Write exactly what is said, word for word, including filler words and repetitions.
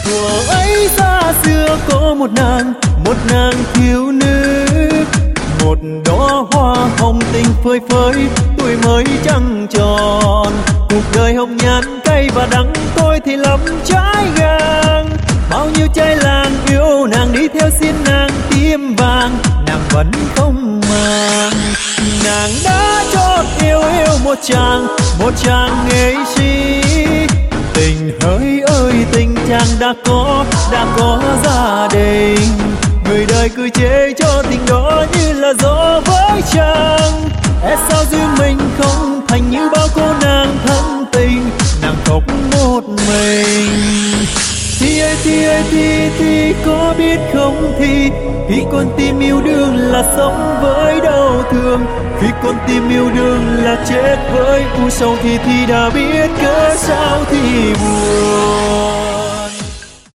Thuở ấy xa xưa có một nàng, một nàng thiếu nữ, một đóa hoa hồng tình phơi phới, tuổi mới trăng tròn. Cuộc đời hồng nhan cay và đắng, tôi thì lắm trái ngang. Bao nhiêu trai làng yêu nàng, đi theo xin nàng tim vàng, nàng vẫn không màng. Nàng đã chót yêu yêu một chàng, một chàng nghệ sĩ. Tình hỡi ơi tình chàng đã có, đã có gia đình. Người đời cứ chê cho tình đó như là gió với trăng. E sao duyên mình không thành như bao cô nàng thân tình, nàng khóc một mình. Thì ơi thì ơi thì thì có biết không thì khi con tim yêu đương là sống với đau thương, khi con tim yêu đương là chết với u sầu, thì thì đã biết cớ sao thì buồn.